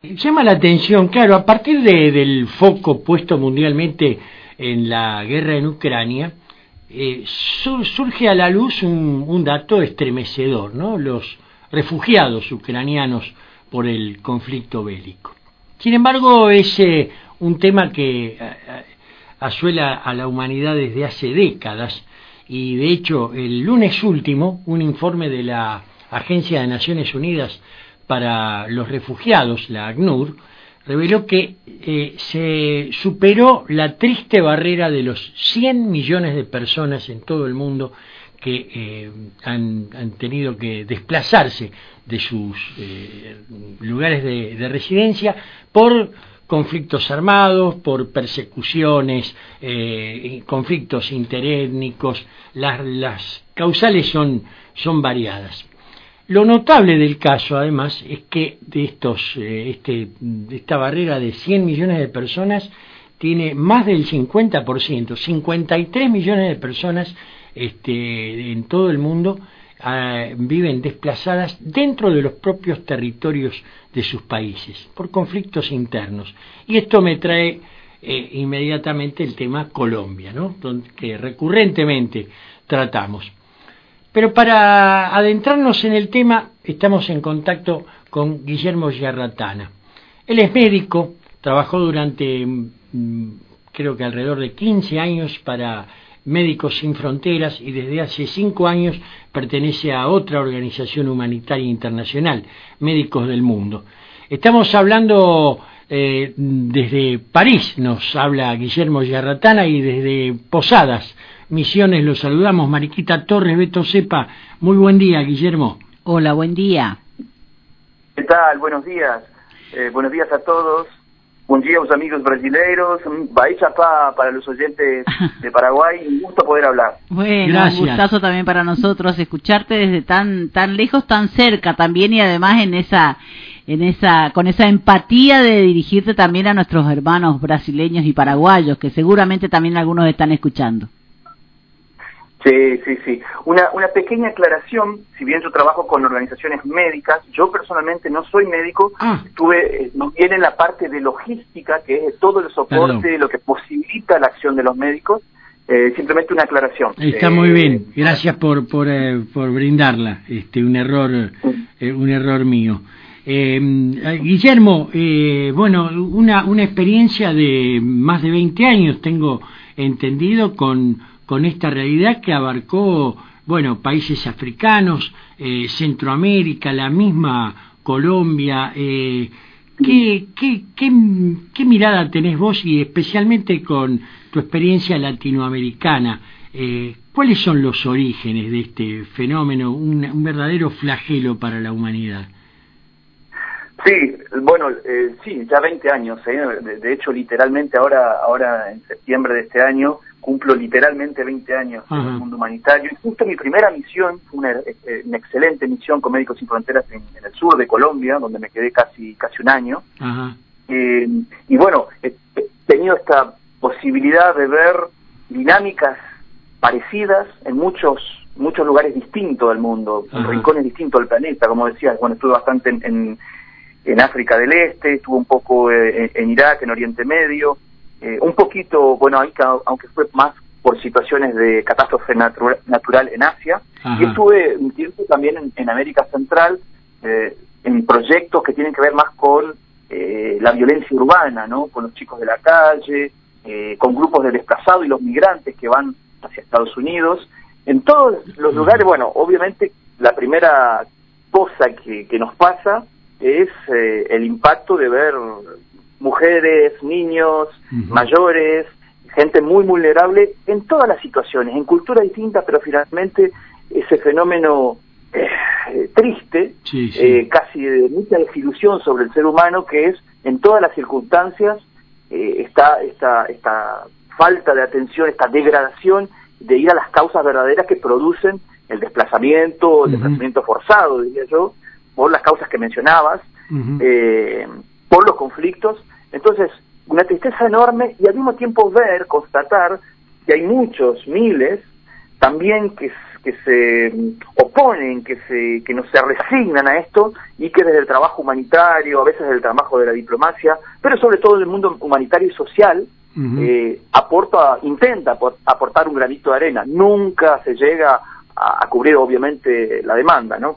Llama la atención, claro, a partir del foco puesto mundialmente en la guerra en Ucrania, surge a la luz un dato estremecedor, ¿no? Los refugiados ucranianos por el conflicto bélico. Sin embargo, es un tema que asuela a la humanidad desde hace décadas, y de hecho el lunes último un informe de la Agencia de Naciones Unidas para los Refugiados, la ACNUR, reveló que se superó la triste barrera de los 100 millones de personas en todo el mundo que han tenido que desplazarse de sus lugares de residencia por conflictos armados, por persecuciones, conflictos interétnicos. Las causales son variadas. Lo notable del caso, además, es que de esta barrera de 100 millones de personas tiene más del 50%, 53 millones de personas en todo el mundo viven desplazadas dentro de los propios territorios de sus países, por conflictos internos. Y esto me trae inmediatamente el tema Colombia, ¿no? Que recurrentemente tratamos. Pero para adentrarnos en el tema, estamos en contacto con Guillermo Giarratana. Él es médico, trabajó durante, creo que alrededor de 15 años para Médicos Sin Fronteras, y desde hace 5 años pertenece a otra organización humanitaria internacional, Médicos del Mundo. Estamos hablando desde París, nos habla Guillermo Giarratana, y desde Posadas, Misiones, los saludamos. Mariquita Torres, Beto Cepa, muy buen día, Guillermo. Hola, buen día. ¿Qué tal? Buenos días. Buenos días a todos. Buen día a los amigos brasileiros. Para los oyentes de Paraguay. Un gusto poder hablar. Bueno, gracias. Un gustazo también para nosotros escucharte desde tan lejos, tan cerca también, y además con esa empatía de dirigirte también a nuestros hermanos brasileños y paraguayos, que seguramente también algunos están escuchando. Sí. Una pequeña aclaración: si bien yo trabajo con organizaciones médicas, yo personalmente no soy médico. Estuve más bien en la parte de logística, que es todo el soporte, lo que posibilita la acción de los médicos. Simplemente una aclaración. Está muy bien, gracias por brindarla. Un error mío. Guillermo, bueno, una experiencia de más de 20 años, tengo entendido, con esta realidad que abarcó, bueno, países africanos, Centroamérica, la misma Colombia. ¿Qué mirada tenés vos, y especialmente con tu experiencia latinoamericana? ¿Cuáles son los orígenes de este fenómeno, un verdadero flagelo para la humanidad? Sí, bueno, sí, ya 20 años. De hecho, literalmente ahora en septiembre de este año cumplo literalmente 20 años en el mundo humanitario. Y justo mi primera misión fue una excelente misión con Médicos Sin Fronteras en el sur de Colombia, donde me quedé casi un año. Y bueno, he tenido esta posibilidad de ver dinámicas parecidas en muchos lugares distintos del mundo, en rincones distintos del planeta. Como decías, bueno, estuve bastante en África del Este, estuve un poco en Irak, en Oriente Medio, un poquito, bueno, ahí, aunque fue más por situaciones de catástrofe natural en Asia. Y estuve un tiempo también en América Central, en proyectos que tienen que ver más con la violencia urbana, ¿no? Con los chicos de la calle, con grupos de desplazados y los migrantes que van hacia Estados Unidos. En todos los lugares, bueno, obviamente la primera cosa que nos pasa es el impacto de ver mujeres, niños, mayores, gente muy vulnerable en todas las situaciones, en culturas distintas, pero finalmente ese fenómeno triste, casi de mucha desilusión sobre el ser humano, que es en todas las circunstancias esta falta de atención, esta degradación de ir a las causas verdaderas que producen el desplazamiento, el desplazamiento forzado, diría yo, por las causas que mencionabas, por los conflictos. Entonces, una tristeza enorme, y al mismo tiempo constatar que hay muchos, miles, también que se oponen, que no se resignan a esto, y que desde el trabajo humanitario, a veces desde el trabajo de la diplomacia, pero sobre todo del mundo humanitario y social, intenta aportar un granito de arena. Nunca se llega a cubrir, obviamente, la demanda, ¿no?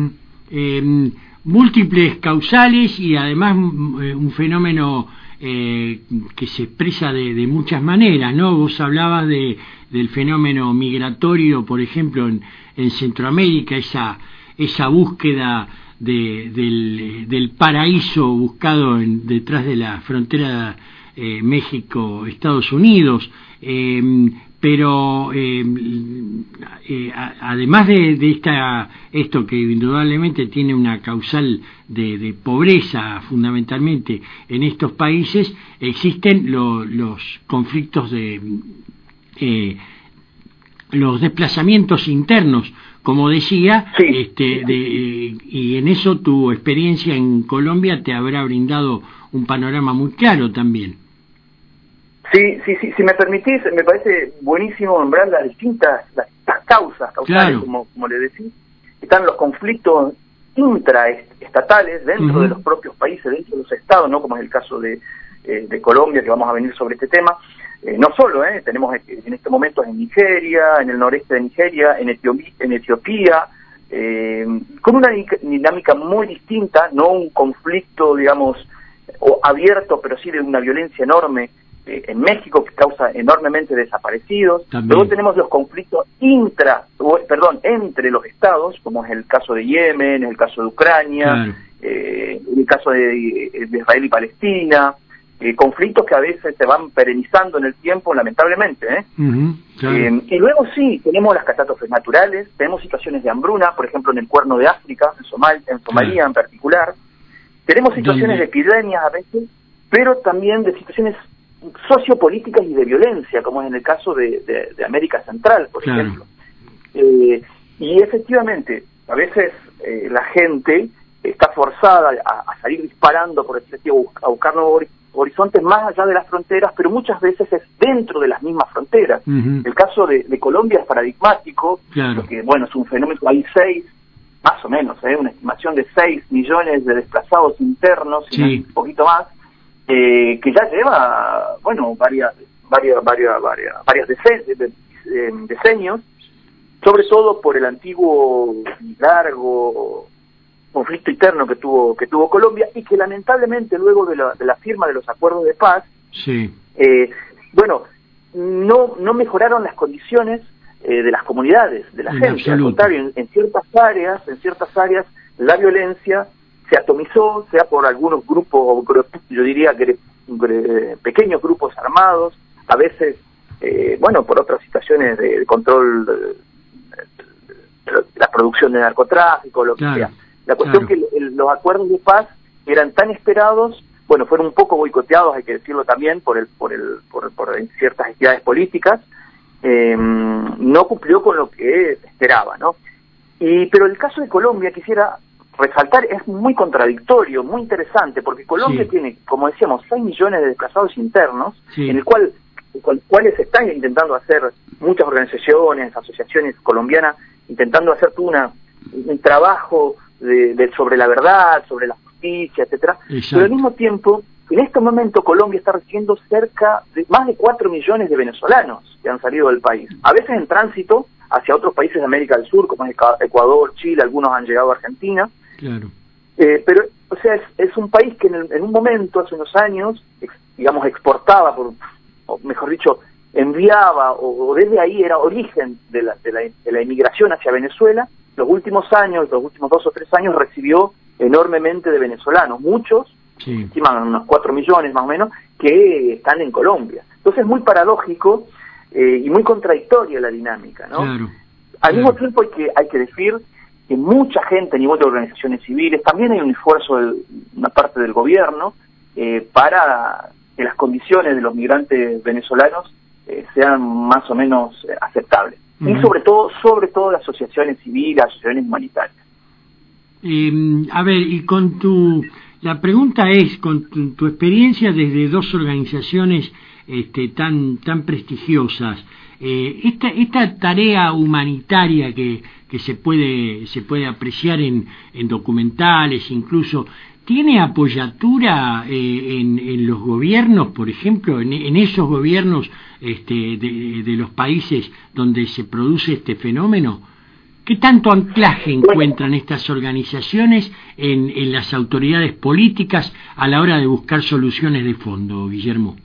Múltiples causales y además un fenómeno que se expresa de muchas maneras, ¿no? Vos hablabas del fenómeno migratorio, por ejemplo, en Centroamérica, esa búsqueda del paraíso buscado detrás de la frontera México-Estados Unidos, pero además de esto que indudablemente tiene una causal de pobreza fundamentalmente en estos países, existen los conflictos los desplazamientos internos, como decía, sí. Y en eso tu experiencia en Colombia te habrá brindado un panorama muy claro también. Sí, si me permitís, me parece buenísimo nombrar las distintas causas, claro, como le decís. Están los conflictos intraestatales dentro de los propios países, dentro de los estados, ¿no? Como es el caso de Colombia, que vamos a venir sobre este tema. No solo, tenemos en este momento en Nigeria, en el noreste de Nigeria, en Etiopía, con una dinámica muy distinta, no un conflicto, digamos, abierto, pero sí de una violencia enorme en México, que causa enormemente desaparecidos. También. Luego tenemos los conflictos entre los estados, como es el caso de Yemen, el caso de Ucrania, claro, el caso de Israel y Palestina, conflictos que a veces se van perenizando en el tiempo, lamentablemente, claro. Y luego sí, tenemos las catástrofes naturales, tenemos situaciones de hambruna, por ejemplo en el Cuerno de África, en Somalia claro, en particular. Tenemos situaciones de epidemias a veces, pero también de situaciones sociopolíticas y de violencia, como es en el caso de América Central, por claro, ejemplo. Y efectivamente, a veces la gente está forzada a salir disparando, por decir así, a buscar nuevos horizontes más allá de las fronteras, pero muchas veces es dentro de las mismas fronteras. El caso de Colombia es paradigmático, claro, porque, bueno, es un fenómeno, hay más o menos, una estimación de 6 millones de desplazados internos, sí, un poquito más, que ya lleva, bueno, varias decenios, sobre todo por el antiguo y largo conflicto interno que tuvo Colombia, y que lamentablemente luego de la firma de los acuerdos de paz, sí, no mejoraron las condiciones de las comunidades, de la gente. Absoluto. Al contrario, en ciertas áreas la violencia se atomizó, sea por algunos grupos, yo diría pequeños grupos armados, a veces, por otras situaciones de control de la producción de narcotráfico, lo que claro, sea. La cuestión claro, que los acuerdos de paz eran tan esperados, fueron un poco boicoteados, hay que decirlo también, por ciertas entidades políticas, no cumplió con lo que esperaba, ¿no? Pero el caso de Colombia, quisiera resaltar, es muy contradictorio, muy interesante, porque Colombia sí, tiene, como decíamos, 6 millones de desplazados internos, sí, en el cuales se están intentando hacer muchas organizaciones, asociaciones colombianas, intentando hacer un trabajo sobre la verdad, sobre la justicia, etcétera. Pero al mismo tiempo, en este momento Colombia está recibiendo cerca de más de 4 millones de venezolanos que han salido del país, a veces en tránsito hacia otros países de América del Sur, como es Ecuador, Chile, algunos han llegado a Argentina. Claro. Pero, o sea, es un país que en un momento, hace unos años, exportaba, o mejor dicho, enviaba, o desde ahí era origen de la inmigración hacia Venezuela. Los últimos 2 o 3 años recibió enormemente de venezolanos, muchos, sí, estiman unos 4 millones más o menos, que están en Colombia. Entonces es muy paradójico y muy contradictoria la dinámica, ¿no? Claro, al mismo tiempo hay que decir que mucha gente a nivel de organizaciones civiles, también hay un esfuerzo de una parte del gobierno para que las condiciones de los migrantes venezolanos sean más o menos aceptables. Y sobre todo las asociaciones civiles, asociaciones humanitarias. A ver, y con tu La pregunta es, con tu experiencia desde dos organizaciones tan prestigiosas, esta tarea humanitaria que se puede apreciar en documentales, incluso, ¿tiene apoyatura en los gobiernos, por ejemplo, en esos gobiernos de los países donde se produce este fenómeno? ¿Qué tanto anclaje encuentran estas organizaciones en las autoridades políticas a la hora de buscar soluciones de fondo, Guillermo?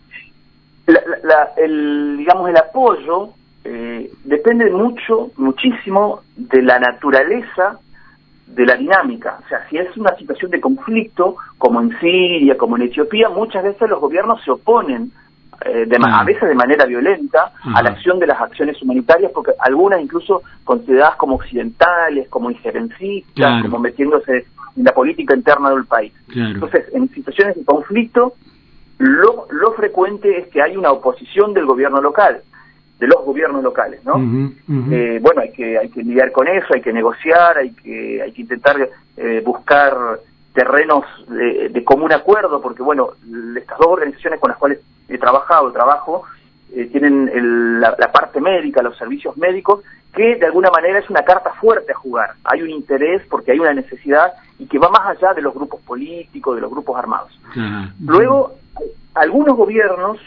El apoyo depende muchísimo de la naturaleza de la dinámica. O sea, si es una situación de conflicto, como en Siria, como en Etiopía, muchas veces los gobiernos se oponen, a veces de manera violenta, a la acción de las acciones humanitarias, porque algunas incluso consideradas como occidentales, como injerencistas, como metiéndose en la política interna del país. Entonces, en situaciones de conflicto, lo frecuente es que hay una oposición del gobierno local, de los gobiernos locales, ¿no? Bueno, hay que lidiar con eso, hay que negociar, hay que intentar buscar terrenos de común acuerdo, porque bueno, estas dos organizaciones con las cuales trabajo, tienen la parte médica, los servicios médicos, que de alguna manera es una carta fuerte a jugar. Hay un interés porque hay una necesidad y que va más allá de los grupos políticos, de los grupos armados. Luego, algunos gobiernos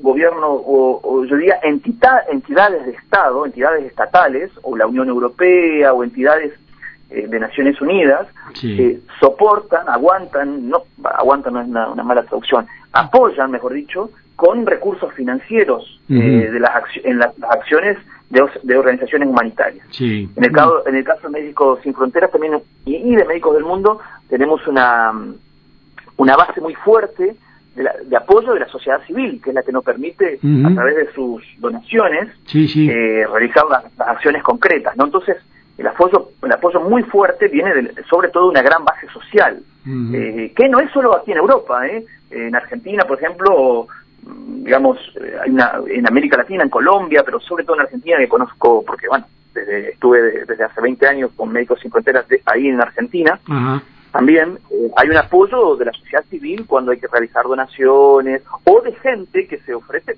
o yo diría entidades de Estado, entidades estatales, o la Unión Europea, o entidades de Naciones Unidas, soportan, aguantan no es una mala traducción, apoyan, mejor dicho, con recursos financieros en las acciones de organizaciones humanitarias. En el caso de Médicos Sin Fronteras también y de Médicos del Mundo tenemos una base muy fuerte de apoyo de la sociedad civil, que es la que nos permite, a través de sus donaciones, realizar las acciones concretas, ¿no? Entonces, el apoyo muy fuerte viene sobre todo de una gran base social, que no es solo aquí en Europa, en Argentina, por ejemplo, digamos, hay en América Latina, en Colombia, pero sobre todo en Argentina, que conozco, porque bueno, estuve desde hace 20 años con Médicos Sin Fronteras ahí en Argentina. También hay un apoyo de la sociedad civil cuando hay que realizar donaciones, o de gente que se ofrece,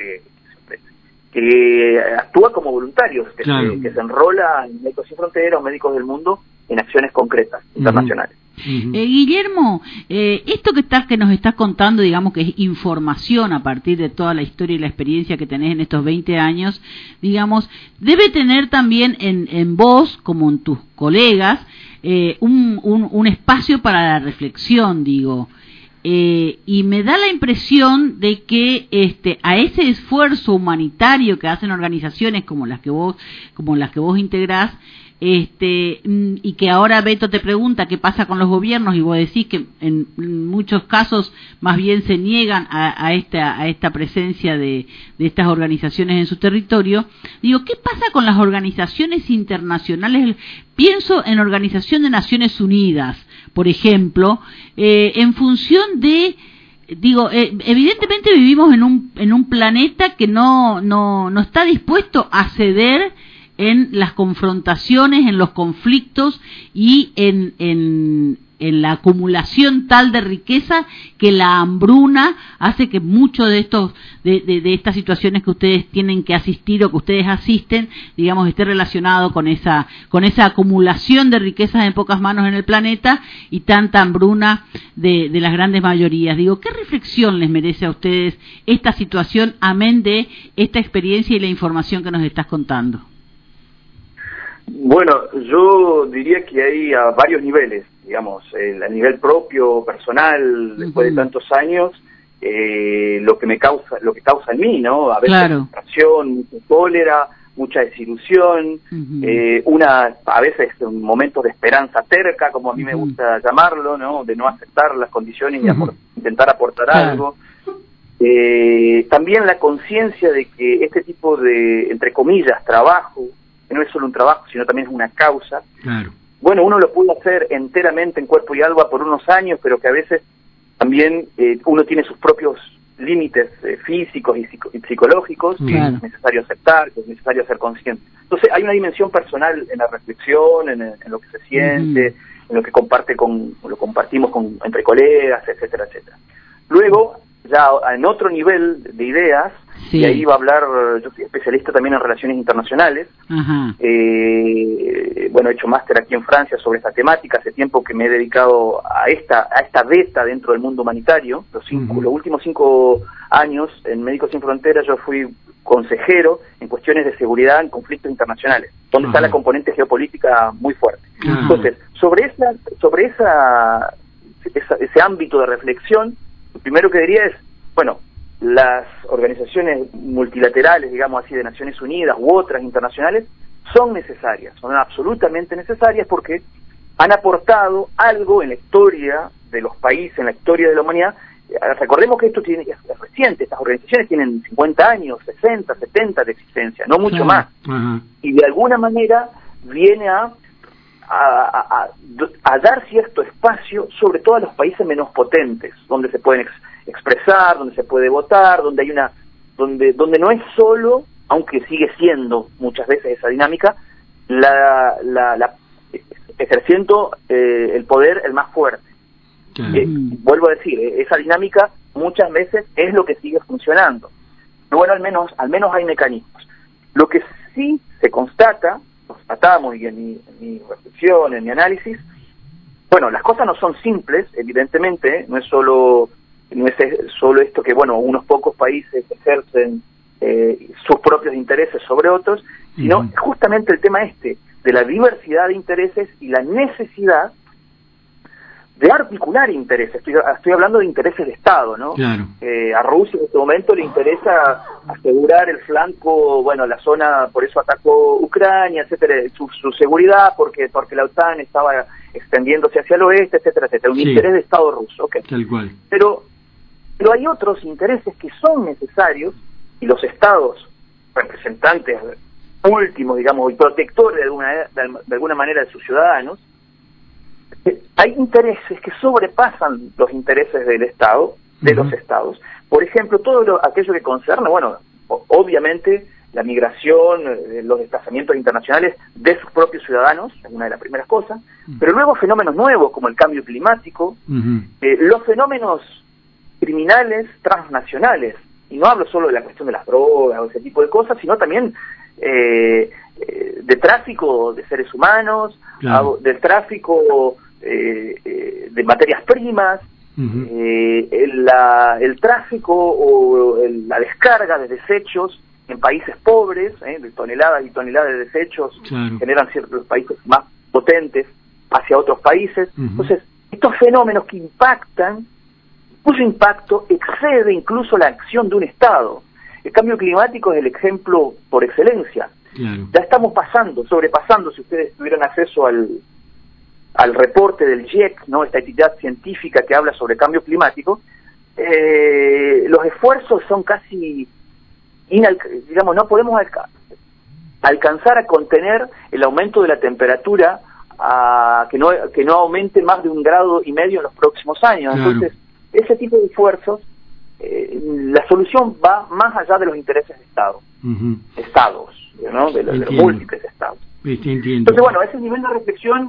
que actúa como voluntarios, que se enrola en Médicos Sin Fronteras o Médicos del Mundo en acciones concretas, internacionales. Guillermo, esto que nos estás contando, digamos que es información a partir de toda la historia y la experiencia que tenés en estos 20 años, digamos, debe tener también en vos, como en tus colegas, un espacio para la reflexión, digo. Y me da la impresión de que a ese esfuerzo humanitario que hacen organizaciones como las que vos integrás, y que ahora Beto te pregunta qué pasa con los gobiernos, y vos decís que en muchos casos más bien se niegan a esta presencia de estas organizaciones en su territorio. Digo, ¿qué pasa con las organizaciones internacionales? Pienso en Organización de Naciones Unidas, por ejemplo, en función de, evidentemente vivimos en un planeta que no está dispuesto a ceder en las confrontaciones, en los conflictos y en la acumulación tal de riqueza que la hambruna hace que muchos de estas situaciones que ustedes tienen que asistir o que ustedes asisten, digamos, esté relacionado con esa acumulación de riquezas en pocas manos en el planeta y tanta hambruna de las grandes mayorías. Digo, ¿qué reflexión les merece a ustedes esta situación, amén de esta experiencia y la información que nos estás contando? Bueno, yo diría que hay a varios niveles, digamos, a nivel propio, personal, después de tantos años, lo que causa en mí, ¿no? A veces frustración, mucha cólera, mucha desilusión, a veces momentos de esperanza terca, como a mí me gusta llamarlo, ¿no? De no aceptar las condiciones y intentar aportar algo. También la conciencia de que este tipo de, entre comillas, trabajo, que no es solo un trabajo, sino también es una causa. Bueno, uno lo puede hacer enteramente en cuerpo y alma por unos años, pero que a veces también uno tiene sus propios límites físicos y psicológicos, que es necesario aceptar, que es necesario ser consciente. Entonces hay una dimensión personal en la reflexión, en lo que se siente, en lo que lo compartimos entre colegas, etcétera, etcétera. Luego, ya en otro nivel de ideas, sí. Y ahí va a hablar, yo soy especialista también en relaciones internacionales, bueno, he hecho máster aquí en Francia sobre esta temática, hace tiempo que me he dedicado a esta beta dentro del mundo humanitario, los últimos 5 años en Médicos Sin Fronteras yo fui consejero en cuestiones de seguridad en conflictos internacionales, donde está la componente geopolítica muy fuerte. Entonces, sobre ese ámbito de reflexión, lo primero que diría es, bueno, las organizaciones multilaterales, digamos así, de Naciones Unidas u otras internacionales, son necesarias, son absolutamente necesarias porque han aportado algo en la historia de los países, en la historia de la humanidad. Recordemos que esto es reciente, estas organizaciones tienen 50 años, 60, 70 de existencia, no mucho más. Y de alguna manera viene a dar cierto espacio, sobre todo a los países menos potentes, donde se pueden expresar, donde se puede votar, donde donde no es solo, aunque sigue siendo muchas veces esa dinámica, ejerciendo el poder el más fuerte. Vuelvo a decir, esa dinámica muchas veces es lo que sigue funcionando. Pero bueno, al menos hay mecanismos. Lo que sí se constatamos, y en mi reflexión, en mi análisis, bueno, las cosas no son simples, evidentemente, no es solo esto que, bueno, unos pocos países ejercen sus propios intereses sobre otros, sino justamente el tema de la diversidad de intereses y la necesidad de articular intereses. Estoy hablando de intereses de Estado, ¿no? Claro. A Rusia en este momento le interesa asegurar el flanco, bueno, la zona, por eso atacó Ucrania, etcétera, su seguridad, porque la OTAN estaba extendiéndose hacia el oeste, etcétera, etcétera. Un interés de Estado ruso, okay. Tal cual. Pero hay otros intereses que son necesarios, y los Estados, representantes últimos, digamos, y protectores de alguna manera de sus ciudadanos, hay intereses que sobrepasan los intereses del Estado, de los Estados. Por ejemplo, aquello que concerne, bueno, obviamente la migración, los desplazamientos internacionales de sus propios ciudadanos, es una de las primeras cosas, pero luego fenómenos nuevos como el cambio climático, los fenómenos criminales transnacionales, y no hablo solo de la cuestión de las drogas o ese tipo de cosas, sino también de tráfico de seres humanos, del tráfico de materias primas, el tráfico o la descarga de desechos en países pobres, de toneladas y toneladas de desechos, generan ciertos países más potentes hacia otros países. Entonces, estos fenómenos que impactan, cuyo impacto excede incluso la acción de un Estado. El cambio climático es el ejemplo por excelencia. Ya estamos sobrepasando, si ustedes tuvieran acceso al reporte del GIEC, ¿no? Esta entidad científica que habla sobre cambio climático, los esfuerzos son casi, digamos, no podemos alcanzar a contener el aumento de la temperatura, que no aumente más de 1,5 grados en los próximos años. Entonces, ese tipo de esfuerzos, la solución va más allá de los intereses de Estado, Estados, ¿no? de los múltiples Estados. Entonces, bueno, ese nivel de reflexión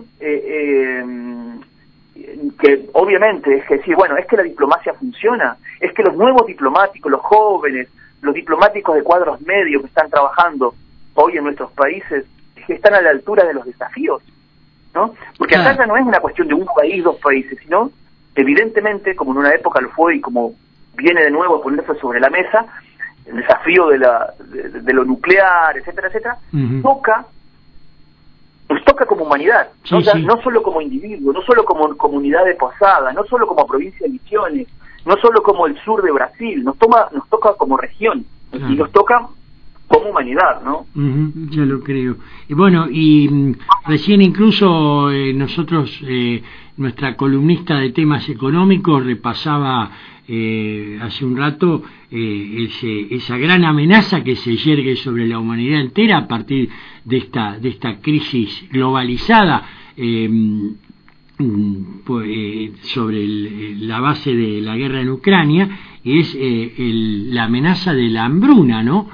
que obviamente es decir, bueno, es que la diplomacia funciona, es que los nuevos diplomáticos, los jóvenes, los diplomáticos de cuadros medios que están trabajando hoy en nuestros países, que están a la altura de los desafíos, ¿no? Porque acá ya no es una cuestión de un país, 2 países, sino evidentemente, como en una época lo fue y como viene de nuevo a ponerse sobre la mesa, el desafío de lo nuclear, etcétera, etcétera, nos toca como humanidad, no solo como individuo, no solo como comunidad de Posada, no solo como provincia de Misiones, no solo como el sur de Brasil, nos toca como región, y nos toca como humanidad, ¿no? Ya lo creo. Y bueno, recién incluso nosotros, nuestra columnista de temas económicos repasaba hace un rato esa gran amenaza que se yergue sobre la humanidad entera a partir de esta crisis globalizada sobre la base de la guerra en Ucrania, y es la amenaza de la hambruna, ¿no?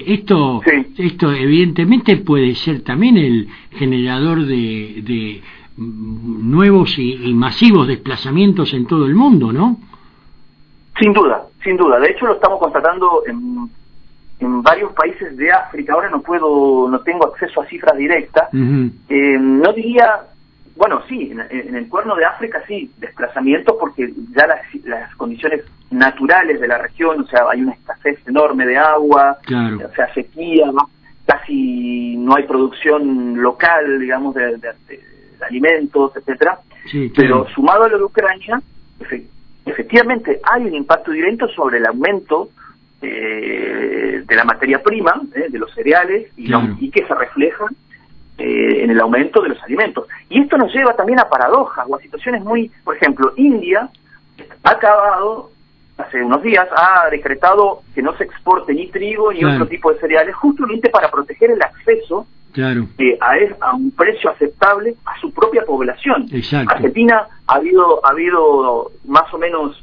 Esto evidentemente puede ser también el generador de nuevos y masivos desplazamientos en todo el mundo, ¿no? Sin duda, sin duda. De hecho, lo estamos constatando en varios países de África. Ahora no tengo acceso a cifras directas. No diría, bueno, sí, en el Cuerno de África sí, desplazamientos, porque ya las condiciones naturales de la región, o sea, hay una escasez enorme de agua, claro. O sea, sequía, casi no hay producción local, digamos, de alimentos, etcétera. Sí, claro. Pero sumado a lo de Ucrania, efectivamente hay un impacto directo sobre el aumento de la materia prima, de los cereales, claro. y que se refleja en el aumento de los alimentos. Y esto nos lleva también a paradojas o a situaciones muy... Por ejemplo, India ha acabado, hace unos días, ha decretado que no se exporte ni trigo ni claro. otro tipo de cereales, justamente para proteger el acceso claro. a un precio aceptable a su propia población. Exacto. Argentina ha habido más o menos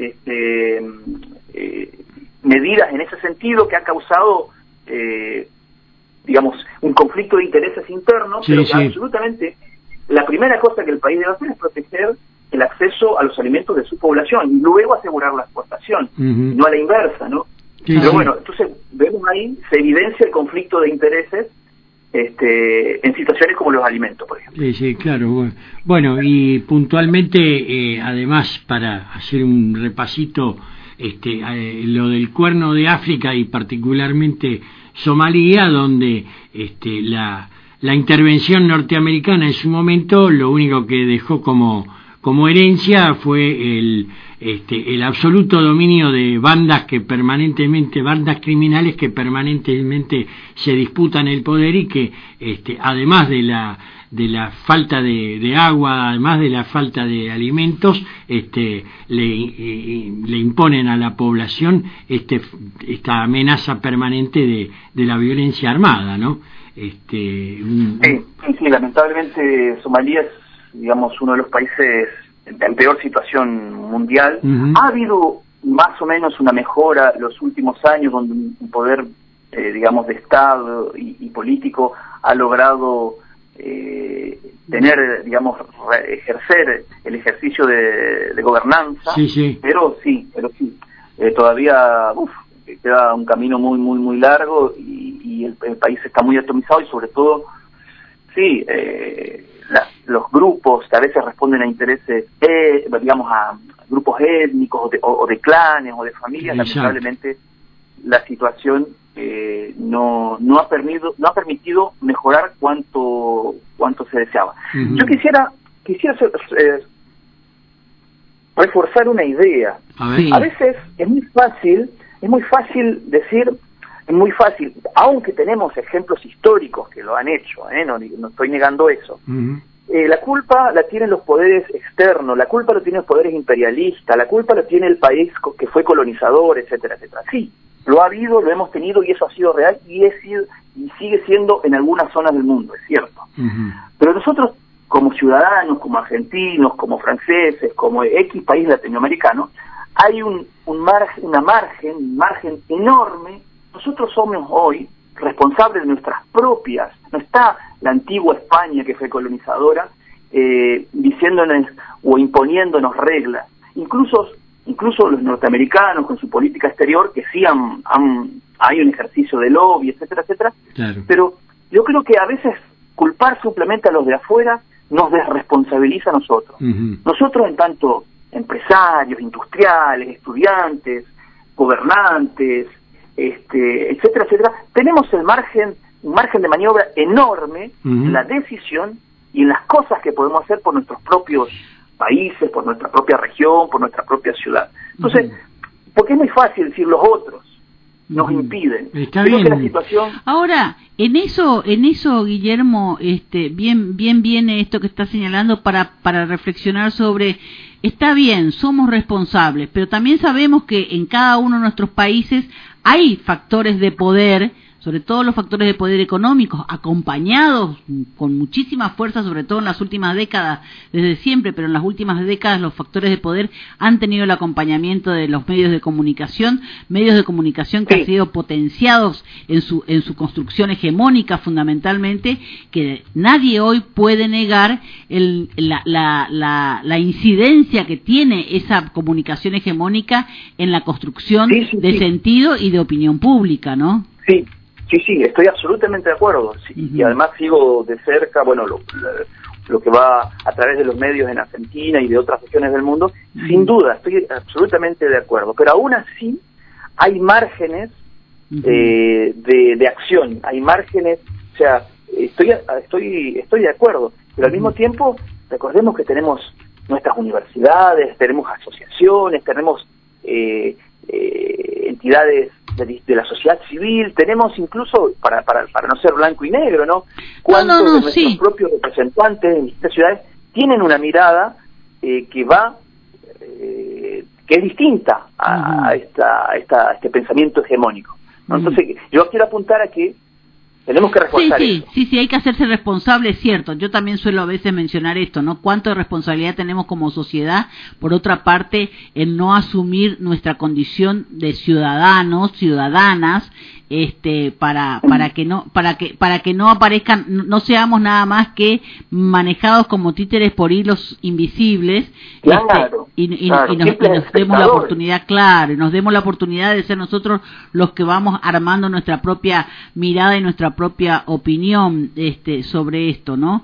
medidas en ese sentido que han causado digamos un conflicto de intereses internos, sí, pero sí. Absolutamente la primera cosa que el país debe hacer es proteger el acceso a los alimentos de su población y luego asegurar la exportación, no a la inversa, ¿no? Sí, pero sí. bueno, entonces vemos ahí, se evidencia el conflicto de intereses en situaciones como los alimentos, por ejemplo. Sí, sí, claro. Bueno, y puntualmente, además, para hacer un repasito, lo del Cuerno de África y particularmente Somalia, donde la intervención norteamericana en su momento lo único que dejó como herencia fue el absoluto dominio de bandas criminales que permanentemente se disputan el poder y que además de la falta de agua, además de la falta de alimentos, le imponen a la población esta amenaza permanente de la violencia armada, ¿no? Sí, lamentablemente Somalia es, digamos, uno de los países en peor situación mundial. Ha habido más o menos una mejora los últimos años, donde un poder, digamos, de Estado y político ha logrado ejercer el ejercicio de gobernanza, sí. pero sí, todavía queda un camino muy, muy, muy largo y el país está muy atomizado y sobre todo, sí, los grupos que a veces responden a intereses, digamos, a grupos étnicos o de clanes o de familias. Exacto. Lamentablemente la situación no ha permitido mejorar cuanto se deseaba. Yo quisiera reforzar una idea. A veces es muy fácil decir, aunque tenemos ejemplos históricos que lo han hecho, no estoy negando eso. La culpa la tienen los poderes externos, la culpa la tienen los poderes imperialistas, la culpa la tiene el país que fue colonizador, etcétera, etcétera. Sí, lo ha habido, lo hemos tenido y eso ha sido real y sigue siendo en algunas zonas del mundo, es cierto. Pero nosotros, como ciudadanos, como argentinos, como franceses, como X país latinoamericano, hay un margen enorme. Nosotros somos hoy responsables de nuestras propias, no está la antigua España que fue colonizadora diciéndonos o imponiéndonos reglas, incluso los norteamericanos con su política exterior que sí hay un ejercicio de lobby, etcétera, etcétera. Claro. Pero yo creo que a veces culpar simplemente a los de afuera nos desresponsabiliza a nosotros. Nosotros, en tanto empresarios, industriales, estudiantes, gobernantes, etcétera, etcétera, tenemos un margen de maniobra enorme en la decisión y en las cosas que podemos hacer por nuestros propios países, por nuestra propia región, por nuestra propia ciudad. Entonces, porque es muy fácil decir los otros nos impiden. Está Creo bien. que la situación... Ahora, en eso, Guillermo, bien viene esto que está señalando para reflexionar sobre, está bien, somos responsables, pero también sabemos que en cada uno de nuestros países hay factores de poder, sobre todo los factores de poder económicos, acompañados con muchísima fuerza, sobre todo en las últimas décadas, desde siempre, pero en las últimas décadas los factores de poder han tenido el acompañamiento de los medios de comunicación que han sido potenciados en su construcción hegemónica fundamentalmente, que nadie hoy puede negar la incidencia que tiene esa comunicación hegemónica en la construcción de sentido y de opinión pública, ¿no? Sí, estoy absolutamente de acuerdo. Y además sigo de cerca, bueno, lo que va a través de los medios en Argentina y de otras regiones del mundo. Sin duda, estoy absolutamente de acuerdo. Pero aún así hay márgenes de acción, hay márgenes, o sea, estoy de acuerdo, pero al mismo tiempo recordemos que tenemos nuestras universidades, tenemos asociaciones, tenemos entidades de la sociedad civil, tenemos incluso, para no ser blanco y negro, ¿no? ¿Cuántos de nuestros propios representantes en distintas ciudades tienen una mirada que es distinta a este pensamiento hegemónico, ¿no? Entonces, yo quiero apuntar a que tenemos que reforzar eso. Sí, hay que hacerse responsable, es cierto. Yo también suelo a veces mencionar esto, ¿no? Cuánto de responsabilidad tenemos como sociedad, por otra parte, en no asumir nuestra condición de ciudadanos, ciudadanas, para que no aparezcan, no seamos nada más que manejados como títeres por hilos invisibles, y nos demos la oportunidad, nos demos la oportunidad de ser nosotros los que vamos armando nuestra propia mirada y nuestra propia opinión sobre esto, ¿no?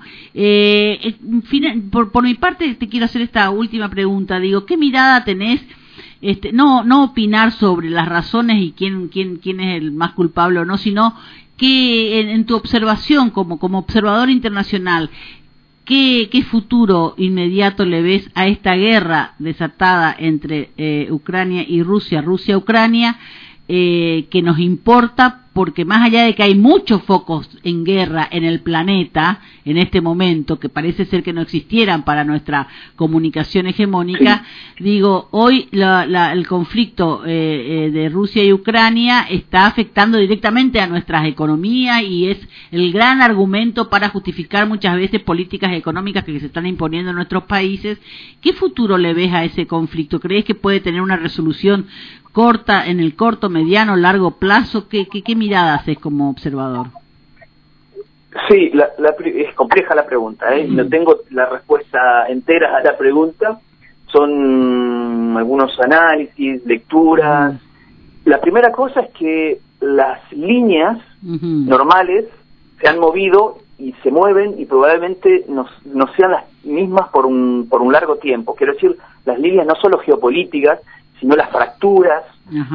Por mi parte te quiero hacer esta última pregunta, digo, ¿qué mirada tenés? No opinar sobre las razones y quién es el más culpable o no, sino que en tu observación como observador internacional, ¿qué futuro inmediato le ves a esta guerra desatada entre Ucrania y Rusia-Ucrania, que nos importa? Porque más allá de que hay muchos focos en guerra en el planeta en este momento, que parece ser que no existieran para nuestra comunicación hegemónica, digo, hoy el conflicto de Rusia y Ucrania está afectando directamente a nuestras economías y es el gran argumento para justificar muchas veces políticas económicas que se están imponiendo en nuestros países. ¿Qué futuro le ves a ese conflicto? ¿Crees que puede tener una resolución corta, en el corto, mediano, largo plazo? ¿Qué mirada haces como observador? Sí, es compleja la pregunta, no tengo la respuesta entera a la pregunta, son algunos análisis, lecturas. La primera cosa es que las líneas normales se han movido y se mueven y probablemente no sean las mismas por un largo tiempo. Quiero decir, las líneas no solo geopolíticas, sino las fracturas.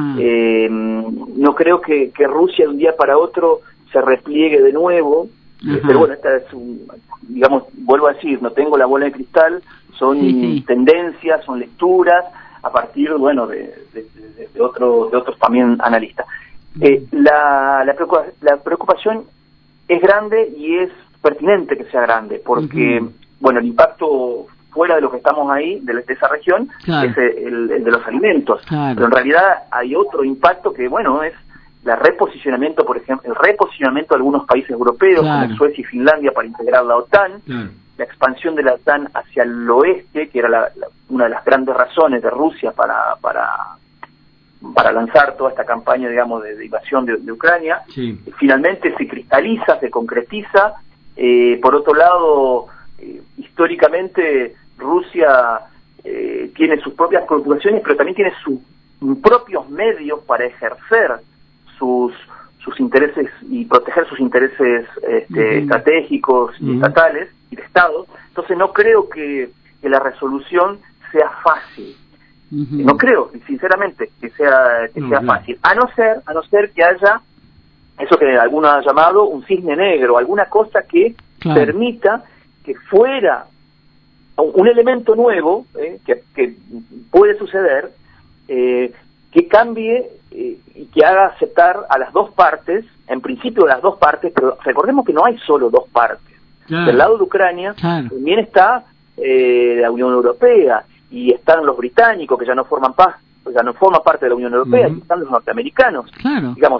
No creo que Rusia de un día para otro se repliegue de nuevo, pero bueno, esta es digamos, vuelvo a decir, no tengo la bola de cristal, son tendencias, son lecturas a partir, bueno, de otros también analistas. La preocupación es grande y es pertinente que sea grande, porque bueno, el impacto fuera de lo que estamos ahí, de esa región, es el de los alimentos. Pero en realidad hay otro impacto que, bueno, es el reposicionamiento, por ejemplo, el reposicionamiento de algunos países europeos, como Suecia y Finlandia, para integrar la OTAN, la expansión de la OTAN hacia el oeste, que era una de las grandes razones de Rusia para lanzar toda esta campaña, digamos, de invasión de Ucrania. Finalmente se cristaliza, se concretiza. Por otro lado, históricamente Rusia tiene sus propias preocupaciones, pero también tiene sus propios medios para ejercer sus intereses y proteger sus intereses estratégicos y estatales y de Estado. Entonces no creo que la resolución sea fácil. No creo, sinceramente, que sea fácil, a no ser que haya eso que algunos han llamado un cisne negro, alguna cosa que permita que fuera un elemento nuevo, que puede suceder, que cambie y que haga aceptar a las dos partes, en principio las dos partes, pero recordemos que no hay solo dos partes. Del lado de Ucrania también está la Unión Europea, y están los británicos, que ya no forman parte de la Unión Europea, y están los norteamericanos. Digamos,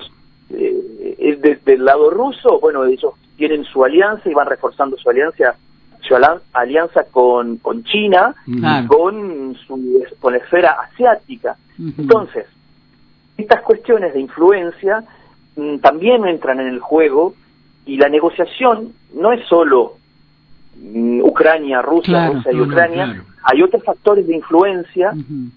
desde el lado ruso, bueno, ellos tienen su alianza y van reforzando su alianza con China, y con la esfera asiática. Entonces, estas cuestiones de influencia también entran en el juego, y la negociación no es solo Ucrania, Rusia y Ucrania, hay otros factores de influencia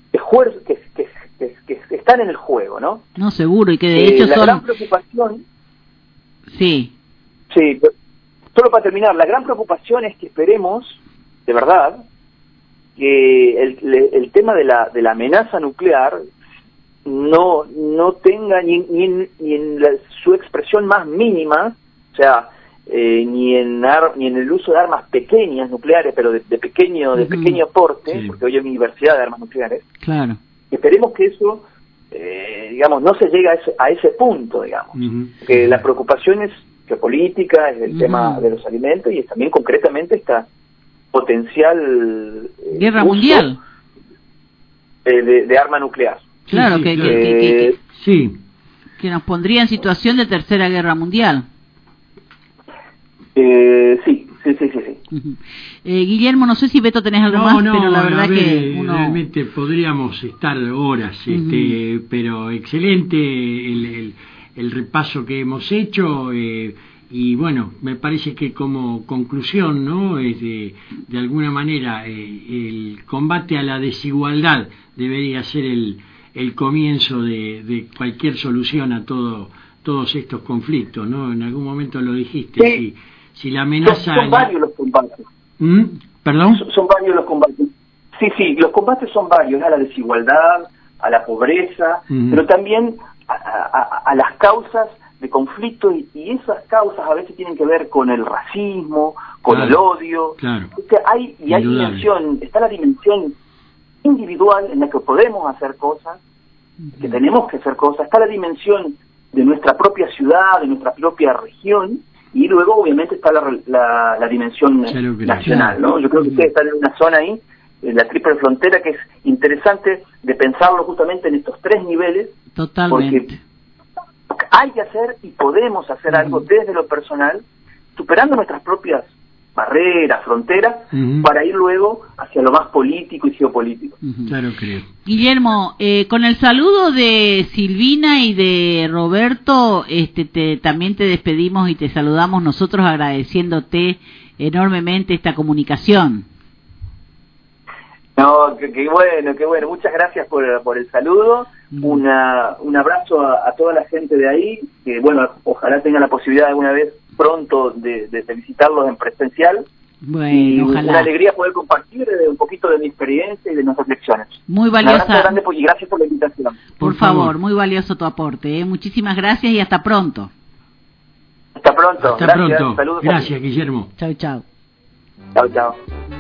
que están en el juego, ¿no? No, seguro, y que de hecho la son... gran preocupación... Sí, solo para terminar, la gran preocupación es que esperemos, de verdad, que el tema de la amenaza nuclear no tenga ni en su expresión más mínima, o sea, ni en el uso de armas pequeñas nucleares, pero de pequeño porte, porque hoy hay una diversidad de armas nucleares. Claro. Esperemos que eso, digamos, no se llegue a ese punto, digamos. Que la preocupación es geopolítica, es el tema de los alimentos, y es también concretamente esta potencial guerra mundial de arma nuclear. Claro, que nos pondría en situación de tercera guerra mundial. Sí. Guillermo, no sé si Beto tenés algo más, pero la verdad que realmente podríamos estar horas, pero excelente el repaso que hemos hecho, y bueno, me parece que como conclusión, ¿no?, es de alguna manera el combate a la desigualdad debería ser el comienzo de cualquier solución a todos estos conflictos, ¿no? En algún momento lo dijiste. Sí. Si la amenaza... Son varios los combates. ¿Perdón? Son varios los combates. Sí, los combates son varios, a la desigualdad, a la pobreza, pero también a las causas de conflicto, y esas causas a veces tienen que ver con el racismo, con el odio. Claro. Hay dimensión, está la dimensión individual en la que podemos hacer cosas, que tenemos que hacer cosas, está la dimensión de nuestra propia ciudad, de nuestra propia región, y luego obviamente está la dimensión nacional, ¿no? Yo creo que ustedes están en una zona ahí, en la triple frontera, que es interesante de pensarlo justamente en estos tres niveles. Totalmente. Porque hay que hacer y podemos hacer algo desde lo personal, superando nuestras propias barreras, fronteras, para ir luego hacia lo más político y geopolítico. Claro, creo. Guillermo, con el saludo de Silvina y de Roberto, también te despedimos y te saludamos nosotros, agradeciéndote enormemente esta comunicación. No, qué bueno. Muchas gracias por el saludo. Un abrazo a toda la gente de ahí, que bueno, ojalá tenga la posibilidad alguna vez pronto de visitarlos en presencial. Bueno, y ojalá. Una alegría poder compartir un poquito de mi experiencia y de nuestras lecciones. Muy valiosa. Un abrazo grande y gracias por la invitación. Por favor, muy valioso tu aporte. Muchísimas gracias y hasta pronto. Hasta pronto. Hasta gracias. pronto. Saludos. Gracias, Guillermo. Chau, chau. Chau.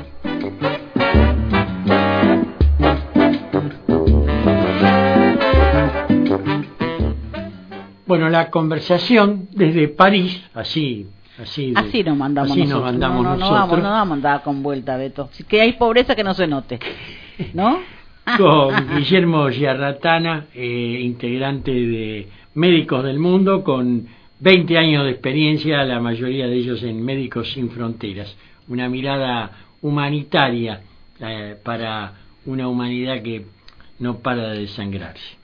Bueno, la conversación desde París, así nos mandamos nosotros. No vamos a andar con vuelta, Beto. Si que hay pobreza, que no se note, ¿no? Con Guillermo Giarratana, integrante de Médicos del Mundo, con 20 años de experiencia, la mayoría de ellos en Médicos Sin Fronteras. Una mirada humanitaria para una humanidad que no para de desangrarse.